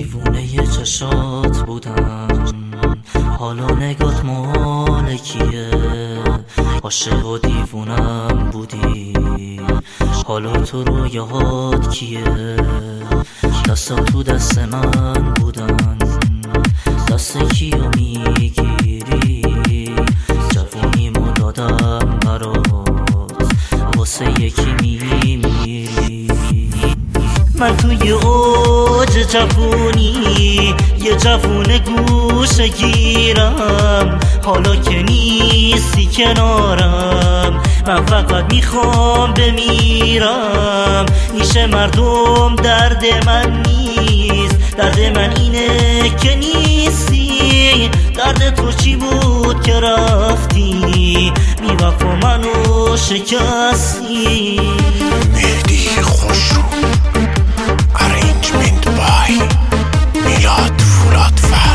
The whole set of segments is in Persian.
دیوونه چشات بودم، حالا نگات مالکیه. عاشق و دیوونم بودی، حالا تو رویات کیه؟ دستا تو دست من بودن، دست کیو میگیری؟ جوونیمو دادم برات، واسه یکی میمیری. من توی اوج جوونی یه جوون گوشه گیرم، حالا که نیستی کنارم من فقط میخوام بمیرم. میشه مردم درد من نیست، درد من اینه که نیستی. درد تو چی بود که رفتی، بی‌وفا منو شکستی. مهدی خوشرو، arrangement by میلاد فولادفر.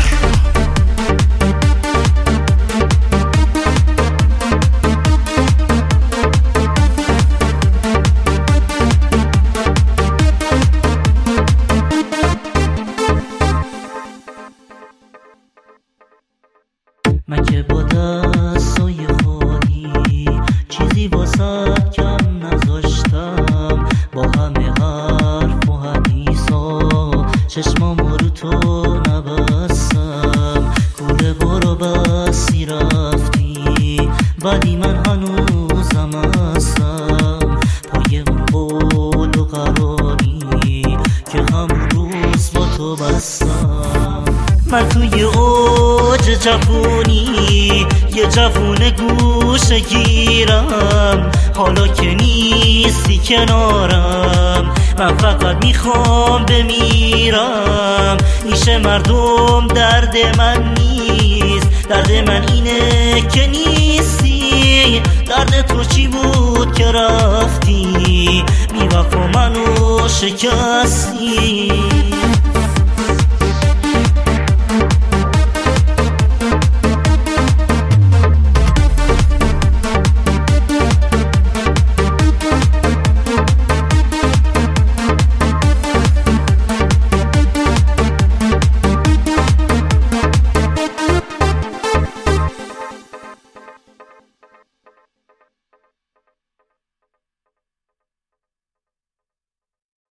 من که با دستای خالی چیزی واسه کم نذاشتم، با همه حرف و حدیثا چشمامو رو تو نبستم. کوله برو بسی رفتی، ولی من هنوزم هستم پای اون قول و قراری که همون روز با تو بستم. من توی اوج جوونی یه جوون گوشه گیرم، حالا که نیستی کنارم من فقط میخوام بمیرم. میشه مردم درد من نیست، درد من اینه که نیستی. درد تو چی بود که رفتی، بی‌وفا منو شکستی.